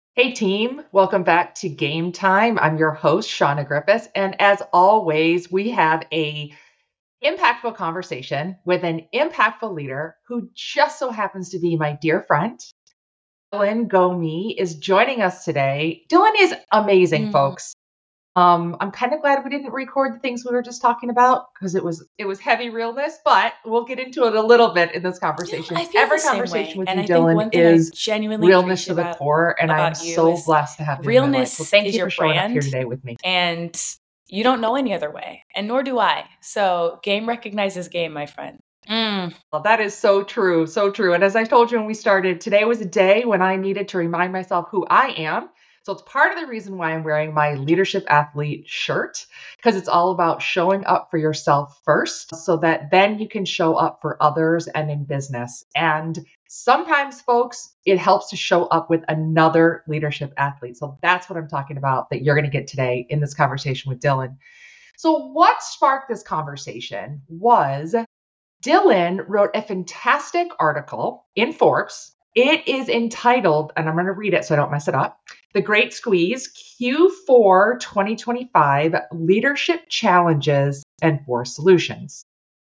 Hey team, welcome back to Game Time. I'm your host, Shauna Griffiths, and as always, we have a impactful conversation with an impactful leader who just so happens to be my dear friend. Dylan Gomi is joining us today. Dylan is amazing, Mm. folks. I'm kind of glad we didn't record the things we were just talking about because it was heavy realness, but we'll get into it a little bit in this No, conversation. I feel the Every same conversation way. with And you, I think Dylan, one thing I is genuinely realness to appreciate the core, and I am about you so is blessed to have you in my life. So realness thank is you your for showing up here brand, today with me. and you don't know any other way, and nor do I. So game recognizes game, my friend. Well, that is so true, so true. And as I told you when we started, today was a day when I needed to remind myself who I am. So it's part of the reason why I'm wearing my leadership athlete shirt, because it's all about showing up for yourself first so that then you can show up for others and in business. And sometimes, folks, it helps to show up with another leadership athlete. So that's what I'm talking about that you're going to get today in this conversation with Dylan. So, what sparked this conversation was Dylan wrote a fantastic article in Forbes. It is entitled, and I'm going to read it so I don't mess it up, The Great Squeeze Q4 2025 Leadership Challenges and 4 Solutions.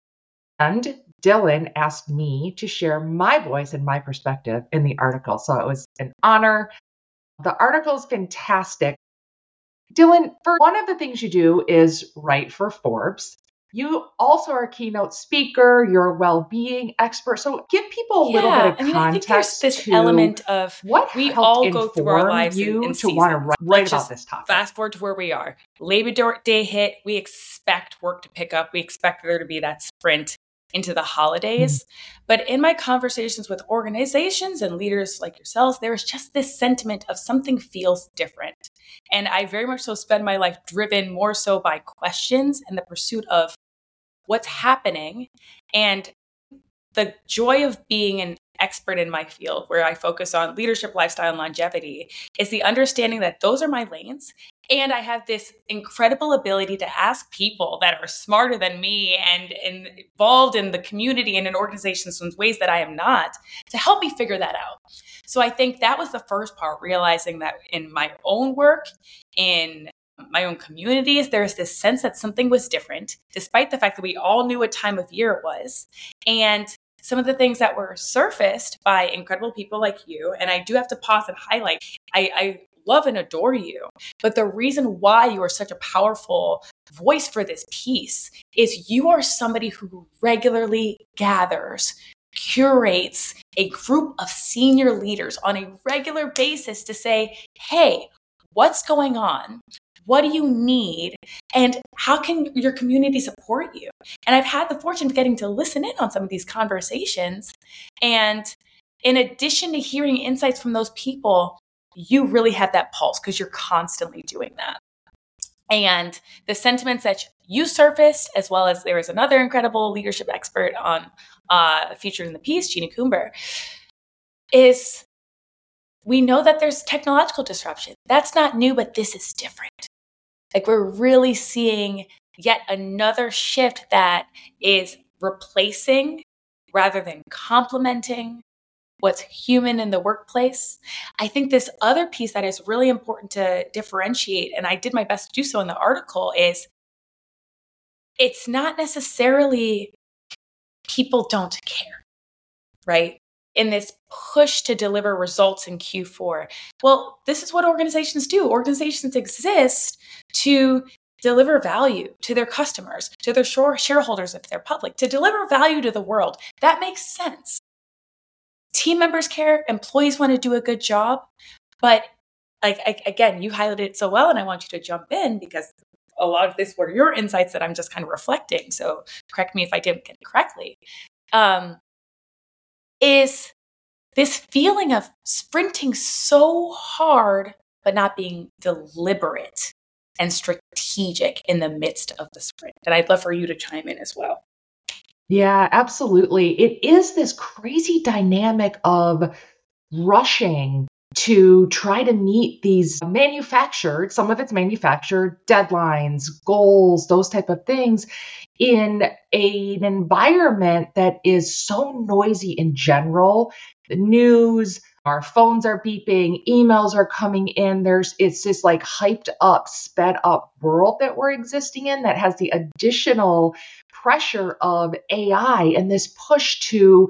And Dylan asked me to share my voice and my perspective in the article. So it was an honor. The article is fantastic. Dylan, for one of the things you do is write for Forbes. You also are a keynote speaker, you're a well-being expert. So give people a little bit Yeah, of I mean, I think there's context this to element of what we helped all go through our inform lives you in to want to seasons. write Let's about just this topic. fast forward to where we are. Labor Day hit. We expect work to pick up. We expect there to be that sprint into the holidays. But in my conversations with organizations and leaders like yourselves, there's just this sentiment of something feels different. And I very much so spend my life driven more so by questions and the pursuit of what's happening and the joy of being an expert in my field, where I focus on leadership, lifestyle, and longevity, is the understanding that those are my lanes. And I have this incredible ability to ask people that are smarter than me and involved in the community and in organizations in ways that I am not, to help me figure that out. So I think that was the first part, realizing that in my own work, in my own communities, there's this sense that something was different, despite the fact that we all knew what time of year it was. And some of the things that were surfaced by incredible people like you, and I do have to pause and highlight, I love and adore you, but the reason why you are such a powerful voice for this piece is you are somebody who regularly gathers, curates a group of senior leaders on a regular basis to say, hey, what's going on? What do you need? And how can your community support you? And I've had the fortune of getting to listen in on some of these conversations. And in addition to hearing insights from those people, you really have that pulse because you're constantly doing that. And the sentiments that you surfaced, as well as there is another incredible leadership expert on featured in the piece, Gina Coomber, is we know that there's technological disruption. That's not new, but this is different. Like we're really seeing yet another shift that is replacing rather than complementing what's human in the workplace. I think this other piece that is really important to differentiate, and I did my best to do so in the article, is it's not necessarily people don't care, right? In this push to deliver results in Q4. Well, this is what organizations do. Organizations exist to deliver value to their customers, to their shareholders if they're public, to deliver value to the world. That makes sense. Team members care, employees want to do a good job, but again, you highlighted it so well, and I want you to jump in because a lot of this were your insights that I'm just kind of reflecting. So correct me if I didn't get it correctly. Is this feeling of sprinting so hard, but not being deliberate and strategic in the midst of the sprint. And I'd love for you to chime in as well. Yeah, absolutely. It is this crazy dynamic of rushing to try to meet these manufactured, some of it's manufactured deadlines, goals, those type of things in an environment that is so noisy in general. The news, Our phones are beeping, emails are coming in. It's this like hyped up, sped up world that we're existing in that has the additional pressure of AI and this push to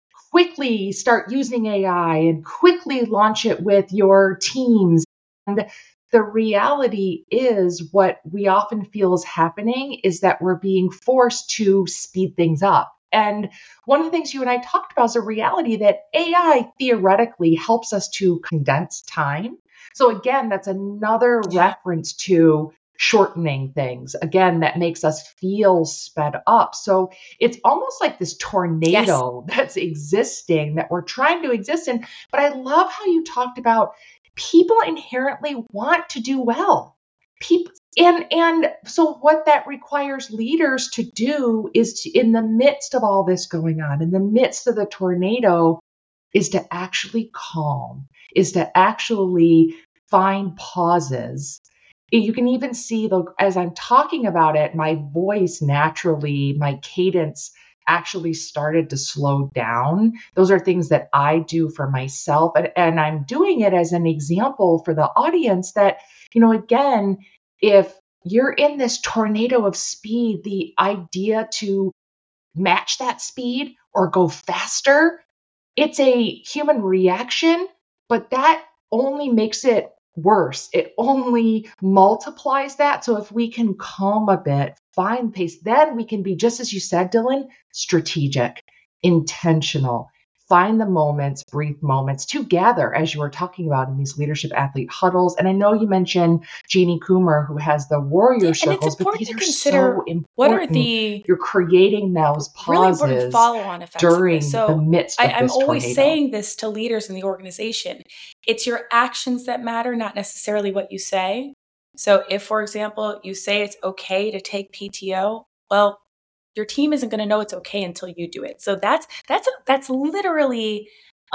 quickly start using AI and quickly launch it with your teams. And the reality is, what we often feel is happening is that we're being forced to speed things up. And one of the things you and I talked about is a reality that AI theoretically helps us to condense time. So, again, that's another reference to shortening things. Again, that makes us feel sped up. So, it's almost like this tornado that's existing that we're trying to exist in. But I love how you talked about people inherently want to do well. People, and so what that requires leaders to do is to, in the midst of all this going on, in the midst of the tornado, is to actually calm, is to actually find pauses. You can even see, as I'm talking about it, my voice naturally, my cadence actually started to slow down. Those are things that I do for myself. And I'm doing it as an example for the audience that, again, if you're in this tornado of speed, the idea to match that speed or go faster, it's a human reaction, but that only makes it worse. It only multiplies that. So if we can calm a bit, find pace, then we can be, just as you said, Dylan, strategic, intentional, find the moments, brief moments to gather, as you were talking about in these leadership athlete huddles. And I know you mentioned Jeannie Coomer, who has the warrior circles, but these are so important. What are the You're creating those pauses really important follow-on effects during the midst of this I'm always tornado. saying this to leaders in the organization. It's your actions that matter, not necessarily what you say. So if, for example, you say it's okay to take PTO, well, your team isn't going to know it's okay until you do it. So that's literally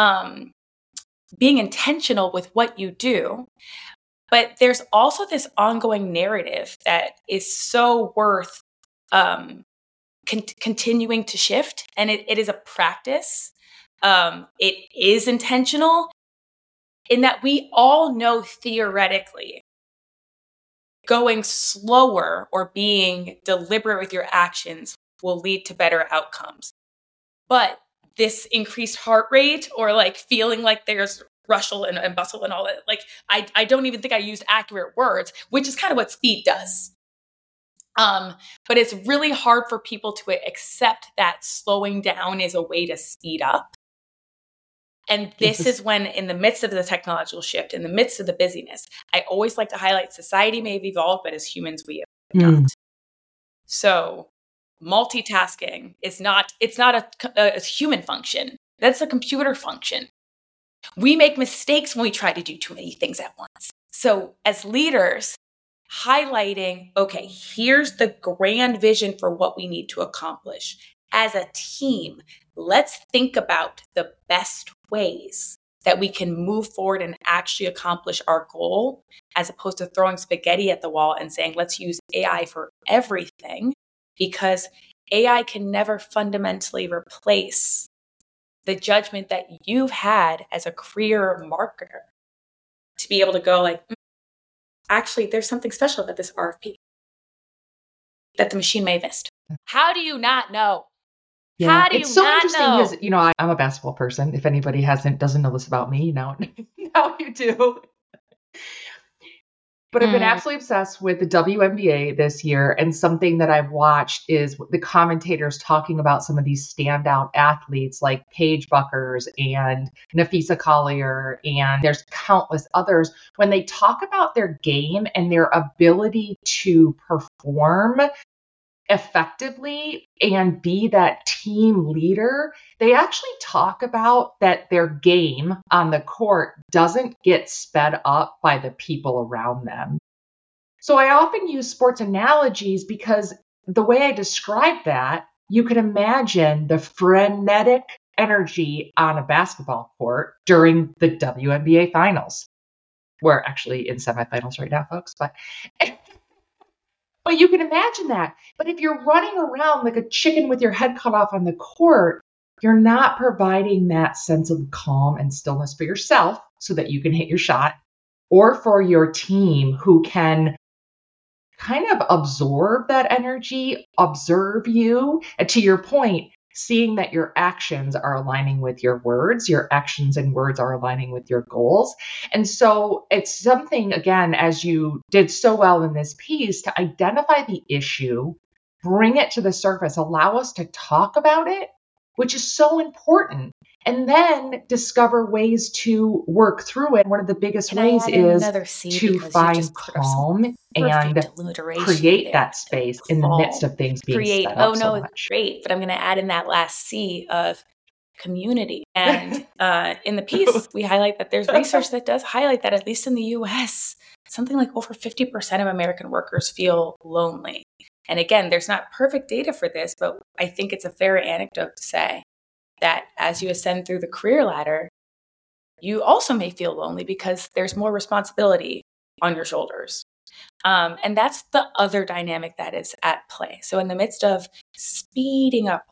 being intentional with what you do. But there's also this ongoing narrative that is so worth continuing to shift. And it is a practice. It is intentional in that we all know theoretically going slower or being deliberate with your actions will lead to better outcomes. But this increased heart rate or like feeling like there's rustle and bustle and all that, like I don't even think I used accurate words, which is kind of what speed does. But it's really hard for people to accept that slowing down is a way to speed up. And this is when, in the midst of the technological shift, in the midst of the busyness, I always like to highlight society may have evolved, but as humans, we have not. So multitasking is not a human function. That's a computer function. We make mistakes when we try to do too many things at once. So as leaders, highlighting, okay, here's the grand vision for what we need to accomplish. As a team, let's think about the best ways that we can move forward and actually accomplish our goal, as opposed to throwing spaghetti at the wall and saying, let's use AI for everything, because AI can never fundamentally replace the judgment that you've had as a career marketer to be able to go like, actually, there's something special about this RFP that the machine may have missed. How do you not know? Yeah, How do it's you so not interesting know? because, I'm a basketball person. If anybody doesn't know this about me, now you do. But I've been absolutely obsessed with the WNBA this year. And something that I've watched is the commentators talking about some of these standout athletes like Paige Buckers and Nafisa Collier, and there's countless others. When they talk about their game and their ability to perform effectively and be that team leader, they actually talk about that their game on the court doesn't get sped up by the people around them. So I often use sports analogies because the way I describe that, you can imagine the frenetic energy on a basketball court during the WNBA finals. We're actually in semifinals right now, folks, but you can imagine that. But if you're running around like a chicken with your head cut off on the court, you're not providing that sense of calm and stillness for yourself so that you can hit your shot, or for your team who can kind of absorb that energy, observe you, and to your point, seeing that your actions are aligning with your words, your actions and words are aligning with your goals. And so it's something, again, as you did so well in this piece, to identify the issue, bring it to the surface, allow us to talk about it, which is so important. And then discover ways to work through it. One of the biggest Can I ways add in is another C to because you find just put some calm perfect and alliteration create there. that space in the midst Calm. of things being Create. sped Oh up so no, it's much. great. But I'm going to add in that last C of community. And in the piece, we highlight that there's research that does highlight that, at least in the US, something like over 50% of American workers feel lonely. And again, there's not perfect data for this, but I think it's a fair anecdote to say that as you ascend through the career ladder, you also may feel lonely because there's more responsibility on your shoulders. And that's the other dynamic that is at play. So in the midst of speeding up,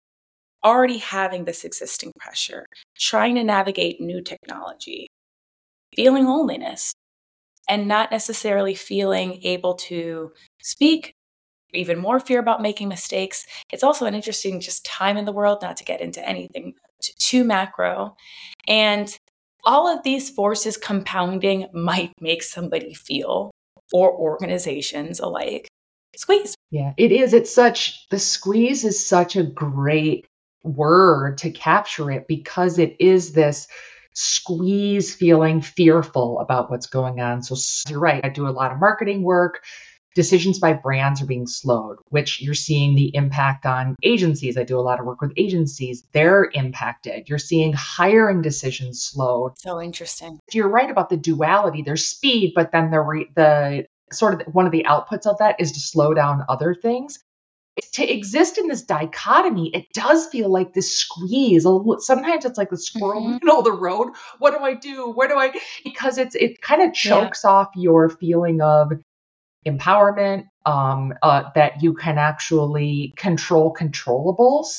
already having this existing pressure, trying to navigate new technology, feeling loneliness, and not necessarily feeling able to speak, even more fear about making mistakes. It's also an interesting just time in the world, not to get into anything too macro. And all of these forces compounding might make somebody feel, or organizations alike, squeeze. Yeah, it is. The squeeze is such a great word to capture it, because it is this squeeze, feeling fearful about what's going on. So you're right. I do a lot of marketing work. Decisions by brands are being slowed, which you're seeing the impact on agencies. I do a lot of work with agencies. They're impacted. You're seeing hiring decisions slowed. So interesting. You're right about the duality. There's speed, but then the sort of one of the outputs of that is to slow down other things. To exist in this dichotomy, it does feel like this squeeze. Sometimes it's like the squirrel in the middle of the road. What do I do? Where do I? Because it kind of chokes off your feeling of empowerment, that you can actually control controllables.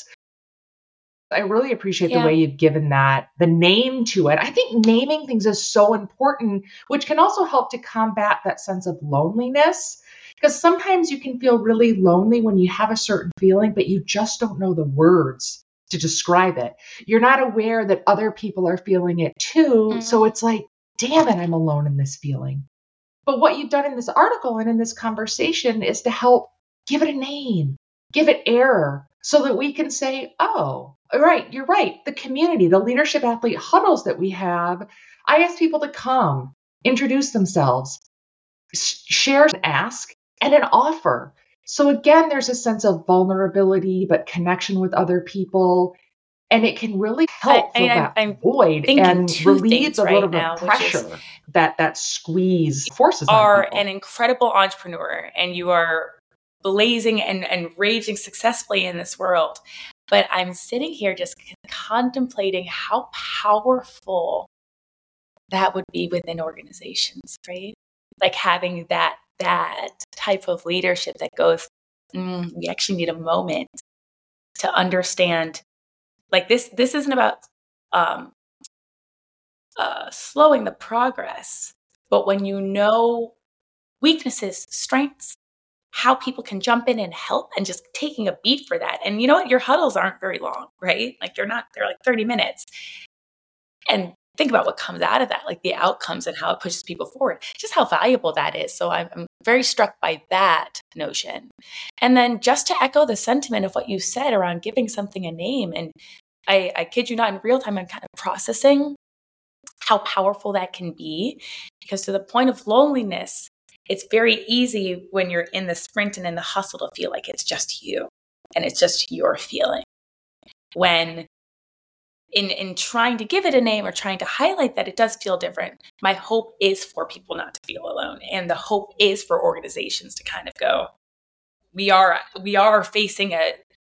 I really appreciate the way you've given that the name to it. I think naming things is so important, which can also help to combat that sense of loneliness. Because sometimes you can feel really lonely when you have a certain feeling, but you just don't know the words to describe it. You're not aware that other people are feeling it too. So it's like, damn it, I'm alone in this feeling. But what you've done in this article and in this conversation is to help give it a name, give it air, so that we can say, oh, all right, you're right. The community, the leadership athlete huddles that we have, I ask people to come, introduce themselves, share an ask and an offer. So again, there's a sense of vulnerability, but connection with other people. And it can really help fill that void and relieve the little bit of pressure that squeeze forces on people. You are an incredible entrepreneur and you are blazing and raging successfully in this world. But I'm sitting here just contemplating how powerful that would be within organizations, right? Like having that type of leadership that goes, we actually need a moment to understand. Like this isn't about slowing the progress, but when you know weaknesses, strengths, how people can jump in and help, and just taking a beat for that. And you know what? Your huddles aren't very long, right? Like they're like 30 minutes. And think about what comes out of that, like the outcomes and how it pushes people forward, just how valuable that is. So I'm very struck by that notion. And then just to echo the sentiment of what you said around giving something a name, and I kid you not, in real time, I'm kind of processing how powerful that can be, because to the point of loneliness, it's very easy when you're in the sprint and in the hustle to feel like it's just you and it's just your feeling. When in trying to give it a name or trying to highlight that it does feel different, my hope is for people not to feel alone. And the hope is for organizations to kind of go, we are facing a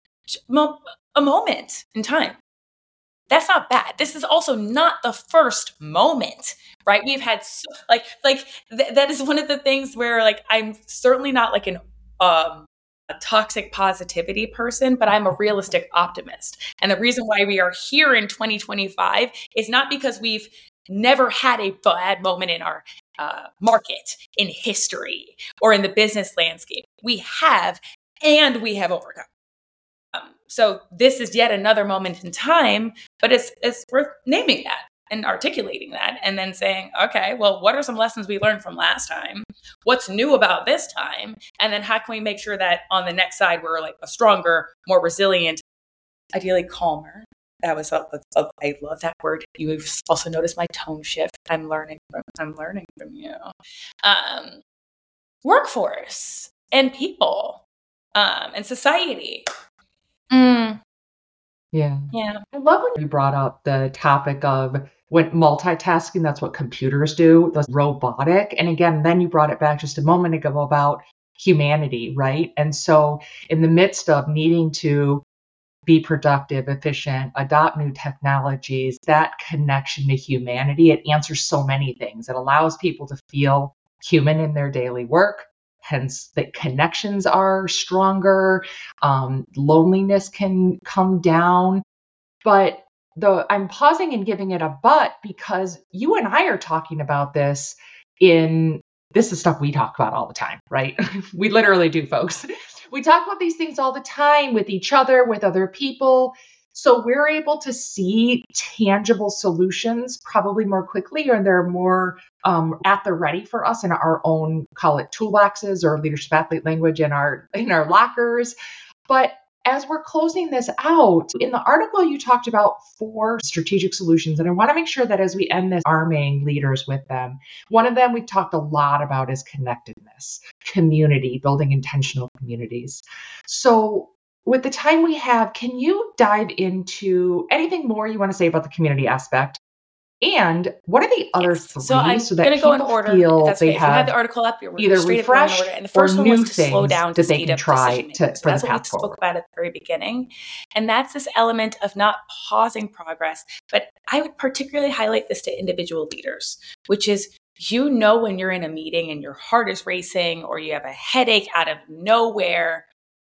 moment in time. That's not bad. This is also not the first moment, right? We've had that is one of the things where, like, I'm certainly not like a toxic positivity person, but I'm a realistic optimist. And the reason why we are here in 2025 is not because we've never had a bad moment in our market, in history, or in the business landscape. We have, and we have overcome. So this is yet another moment in time, but it's worth naming that and articulating that, and then saying, okay, well, what are some lessons we learned from last time? What's new about this time? And then how can we make sure that on the next side, we're like a stronger, more resilient, ideally calmer. That was, I love that word. You've also noticed my tone shift. I'm learning from you. Workforce and people and society. Yeah. Yeah. I love when you brought up the topic of when multitasking, that's what computers do, the robotic. And again, then you brought it back just a moment ago about humanity, right? And so in the midst of needing to be productive, efficient, adopt new technologies, that connection to humanity, it answers so many things. It allows people to feel human in their daily work. Hence, the connections are stronger. Loneliness can come down. But I'm pausing and giving it a but because you and I are talking about this this is stuff we talk about all the time, right? We literally do, folks. We talk about these things all the time with each other, with other people. So we're able to see tangible solutions probably more quickly, or they're more at the ready for us in our own, call it toolboxes or leadership athlete language in our lockers. But as we're closing this out, in the article you talked about 4 strategic solutions, and I want to make sure that as we end this, arming leaders with them. One of them we've talked a lot about is connectedness, community, building intentional communities. So with the time we have, can you dive into anything more you want to say about the community aspect? And what are the other 3 So I'm so that going to go in people order. feel That's they okay. If you have have the article up, you're either straight up going in refreshed order. And the or first one new was to slow things down to that they speed can up try decision making. So for the that's what we path spoke forward? about at the very beginning. And that's this element of not pausing progress. But I would particularly highlight this to individual leaders, which is, when you're in a meeting and your heart is racing or you have a headache out of nowhere,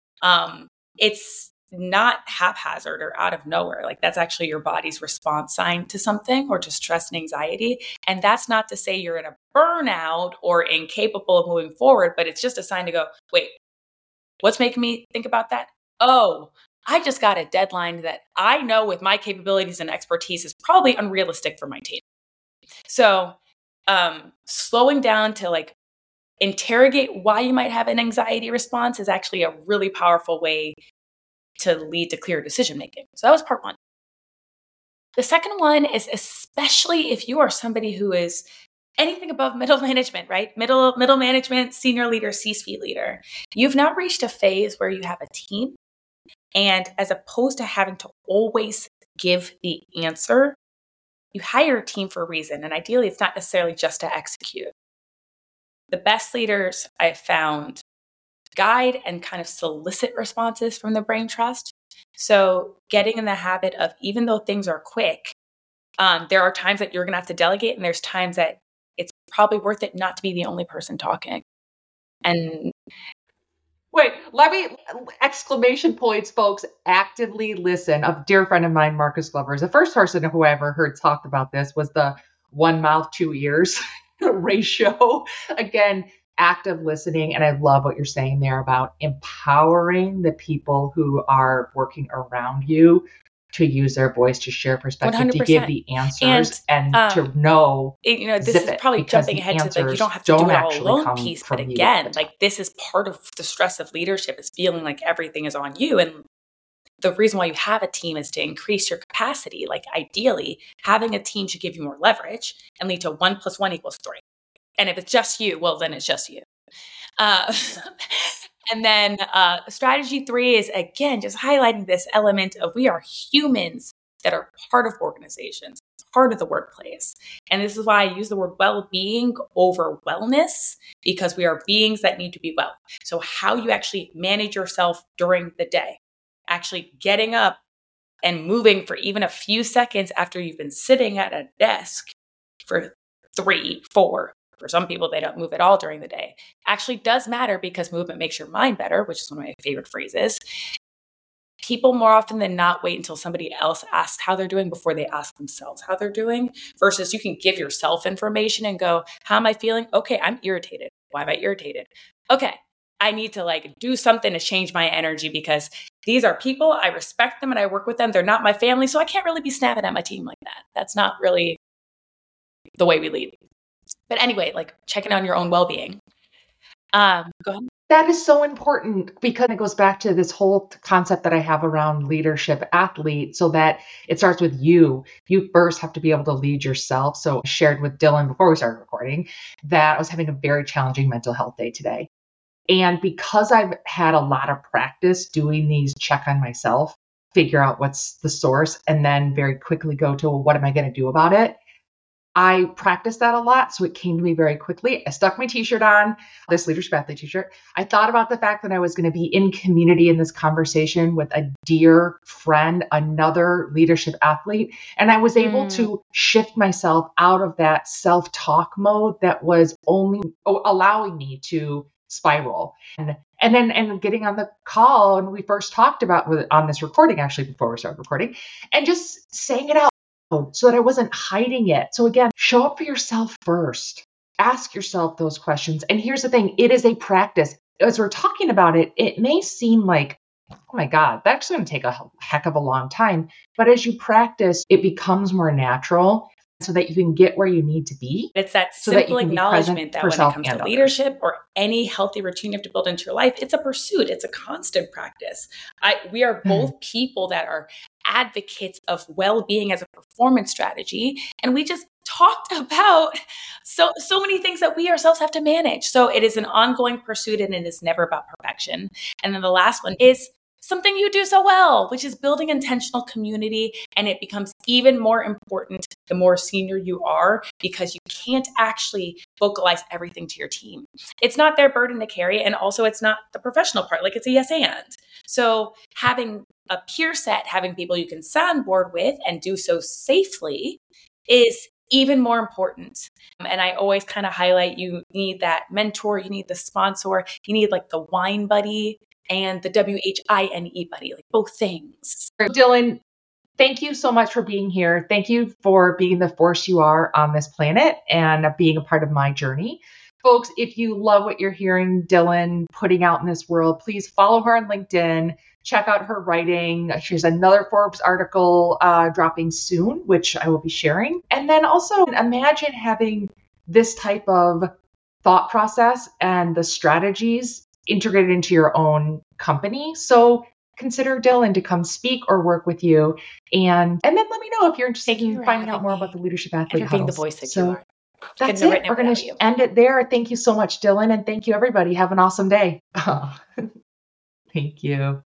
it's not haphazard or out of nowhere. Like that's actually your body's response sign to something, or to stress and anxiety. And that's not to say you're in a burnout or incapable of moving forward, but it's just a sign to go, wait, what's making me think about that? Oh, I just got a deadline that I know with my capabilities and expertise is probably unrealistic for my team. So slowing down to like interrogate why you might have an anxiety response is actually a really powerful way to lead to clear decision making. So that was part 1. The second one is, especially if you are somebody who is anything above middle management, right? Middle management, senior leader, C-suite leader. You've now reached a phase where you have a team, and as opposed to having to always give the answer, you hire a team for a reason. And ideally, it's not necessarily just to execute. The best leaders I've found guide and kind of solicit responses from the brain trust. So getting in the habit of, even though things are quick, there are times that you're going to have to delegate, and there's times that it's probably worth it not to be the only person talking. And wait, exclamation points, folks, actively listen. A dear friend of mine, Marcus Glover, is the first person who I ever heard talked about this, was the 1 mouth, 2 ears ratio. Again, active listening. And I love what you're saying there about empowering the people who are working around you to use their voice, to share perspective, 100%. to give the answers, and to know, this is probably jumping ahead to the you don't have to do it all alone piece. But again, like this is part of the stress of leadership, is feeling like everything is on you. And the reason why you have a team is to increase your capacity. Like ideally, having a team should give you more leverage and lead to 1 + 1 = 3. And if it's just you, well, then it's just you. And then strategy 3 is, again, just highlighting this element of we are humans that are part of organizations, part of the workplace. And this is why I use the word well-being over wellness, because we are beings that need to be well. So how you actually manage yourself during the day, actually getting up and moving for even a few seconds after you've been sitting at a desk for 3, 4, For some people, they don't move at all during the day. Actually does matter because movement makes your mind better, which is one of my favorite phrases. People more often than not wait until somebody else asks how they're doing before they ask themselves how they're doing, versus you can give yourself information and go, how am I feeling? Okay, I'm irritated. Why am I irritated? Okay, I need to do something to change my energy because these are people, I respect them and I work with them. They're not my family, so I can't really be snapping at my team like that. That's not really the way we lead. But anyway, checking on your own well-being. Go ahead. That is so important because it goes back to this whole concept that I have around leadership athlete, so that it starts with you. You first have to be able to lead yourself. So I shared with Dylan before we started recording that I was having a very challenging mental health day today. And because I've had a lot of practice doing these check on myself, figure out what's the source, and then very quickly go to, well, what am I going to do about it? I practiced that a lot, so it came to me very quickly. I stuck my t-shirt on, this Leadership Athlete t-shirt. I thought about the fact that I was going to be in community in this conversation with a dear friend, another leadership athlete, and I was able to shift myself out of that self-talk mode that was only allowing me to spiral. And then getting on the call, and we first talked about on this recording, actually, before we started recording, and just saying it out so that I wasn't hiding it. So again, show up for yourself first. Ask yourself those questions. And here's the thing, it is a practice. As we're talking about it, it may seem like, oh my God, that's going to take a heck of a long time. But as you practice, it becomes more natural so that you can get where you need to be. It's that simple acknowledgement that when it comes to leadership or any healthy routine you have to build into your life, it's a pursuit. It's a constant practice. We are both people that are advocates of well-being as a performance strategy. And we just talked about so many things that we ourselves have to manage. So it is an ongoing pursuit and it is never about perfection. And then the last one is something you do so well, which is building intentional community. And it becomes even more important the more senior you are, because you can't actually vocalize everything to your team. It's not their burden to carry. And also it's not the professional part, it's a yes and. So having a peer set, having people you can soundboard with and do so safely is even more important. And I always kind of highlight, you need that mentor, you need the sponsor, you need the wine buddy and the WHINE buddy, both things. Dylan, thank you so much for being here. Thank you for being the force you are on this planet and being a part of my journey. Folks, if you love what you're hearing Dylan putting out in this world, please follow her on LinkedIn. Check out her writing. She has another Forbes article dropping soon, which I will be sharing. And then also imagine having this type of thought process and the strategies integrated into your own company. So consider Dylan to come speak or work with you. And then let me know if you're interested in finding out more about the Leadership Athlete being the voice that you are. That's it. We're going to end it there. Thank you so much, Dylan. And thank you, everybody. Have an awesome day. Thank you.